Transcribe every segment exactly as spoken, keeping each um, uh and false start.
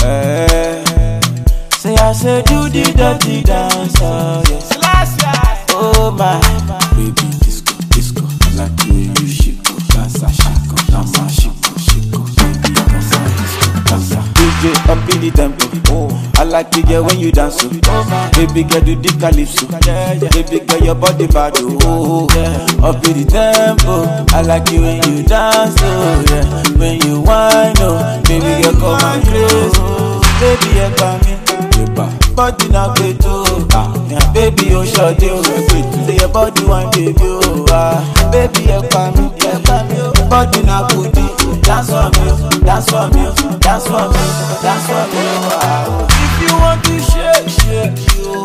Eh. Say I say do the dirty dance, oh yes. Oh my, baby disco, disco, I like the way you shake, dance a shake, dance a shake, shake, baby dance a disco, dance a. D J up in the tempo, oh, I like the girl when you dance, oh my, baby girl do the calypso, baby girl your body bad, oh yeah, up in the tempo, I like you when you dance, oh yeah, when you whine, oh, baby girl come and crazy, baby you come in. Body na beto, ah, yeah, baby oh short you, say your body one baby oh, ah, baby you come, you come, body na booty, dance for me, dance for me, dance for me, dance for me, ah. If you want to shake, shake you,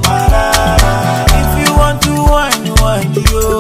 ah, if you want to whine, whine you,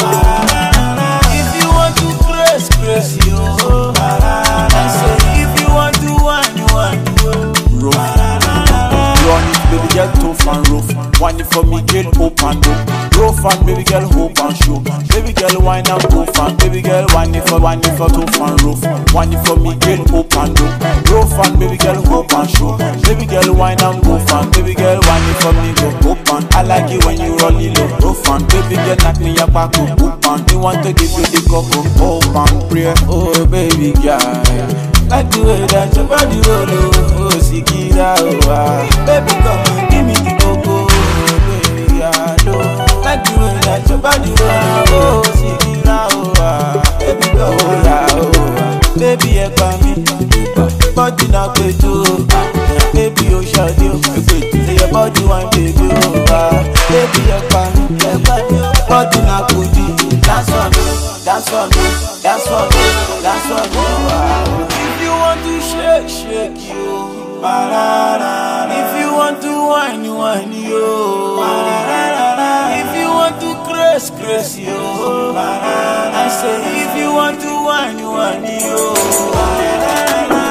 ah, if you want to press, press you, ah, I say if you want to whine, whine you, run it, baby girl, tough and rough. Wine it for me, girl, open up. Rough and baby girl, hope and show. Baby girl, wine and tough and baby girl, wine it for, wine it for tough and rough. Wine it for me, girl, open up. Rough and baby girl, hope and show. Baby girl, wine and tough and baby girl, wine it for me, go open. I like it when you roll it low, rough and baby girl, knock me your back up, open. Me want to give you the cocoa, open, pray. Oh baby girl, like the way that your body roll, oh, Sikira, oh, ah. Baby, come and give me the cocoa, baby, I know. Like the way that your body roll, oh, Sikira, oh, ah. Baby, come on, oh, ah. Baby, you come in, body na beto, ah. Baby, you shut you, say your body one baby, oh, ah. Baby, you come in, body na booty, dance for me, dance for me, dance for me, dance for me, ah. If you want to shake, shake you, ba-da-da-da. If you want to whine, whine you, ba-da-da-da. If you want to press, press you, ba-da-da-da. I say if you want to whine, whine you, ba-da-da-da.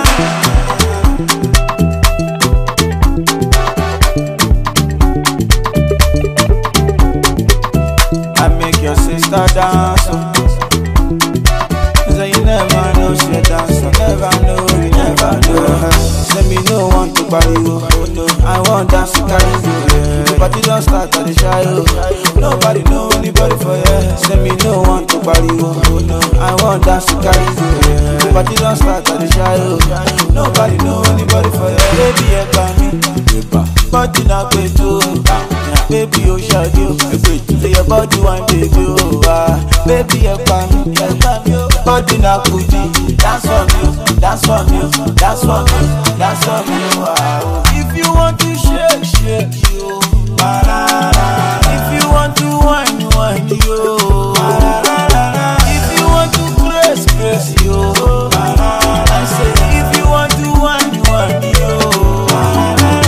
I make your sister dance, oh. Say you never know she dance, you never know, you never know. Say me no want to buy you, oh no, I want dance to carry you. The party don't start at the shy, oh. Nobody know anybody for you. Say me no want to buy you, oh no, I want dance to carry you. The party don't start at the shy, oh. Nobody know anybody for you. Baby, you come in, body na beto, baby you shut you, say your body one baby, oh ah. Baby you come, you come, body na booty, dance for me, dance for me, dance for me, dance for me, oh ah. If you want to shake, shake you, ba-da-da. If you want to whine, whine you, ba-da-da. If you want to press, press you, ba-da-da. I say if you want to whine, whine you, ba-da-da.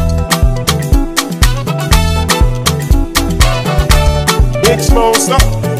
Big Smoke, stop.